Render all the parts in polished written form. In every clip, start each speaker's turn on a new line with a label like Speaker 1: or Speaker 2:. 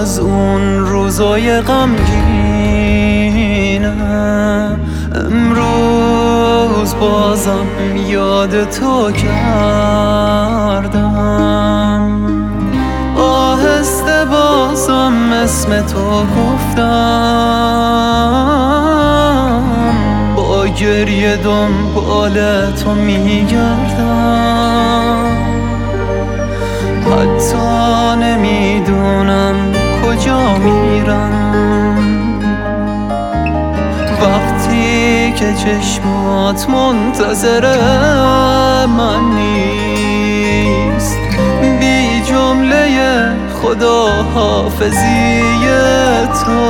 Speaker 1: از اون روزای غمگینم امروز بازم یاد تو کردم. آهسته بازم اسم تو گفتم، با گریه دنبال تو میگردم. حتی نمیدونم کجا میرم وقتی که چشمات منتظر من نیست. بی جمله خدا حافظی تو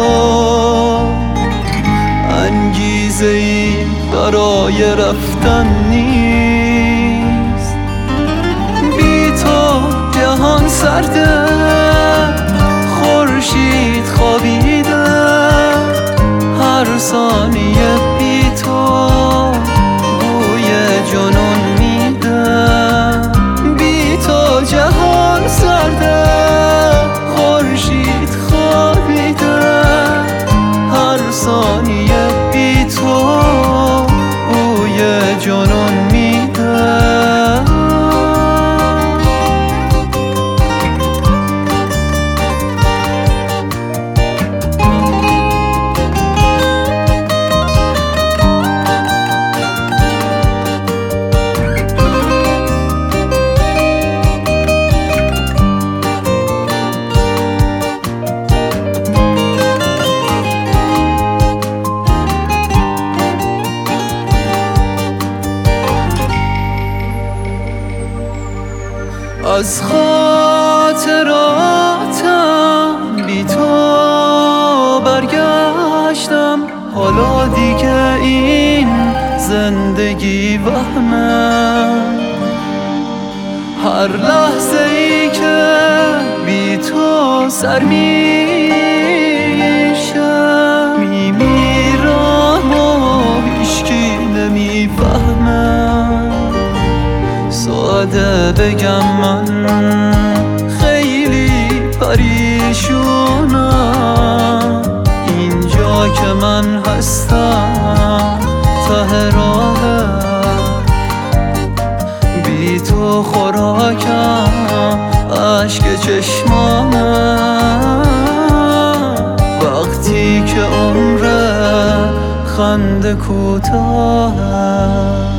Speaker 1: انگیزه ای برای رفتن نیست. بی تو جهان سرده، خورشید خوابیده، هر ثانیه بی تو بوی جنون میده. بی تو جهان سرده، خورشید خوابیده، هر ثانیه بی تو بوی جنون میده. از خاطراتم بی تو برگشتم، حالا دیگه این زندگی وهمه. هر لحظه ای که بی تو سر میشه میمیرم و هیچکی نمیفهمه. ساده بگم من خیلی پریشونم، اینجا که من هستم ته راهه. بی تو خوراکم اشک چشمانه، وقتی که عمر خنده کوتاهه.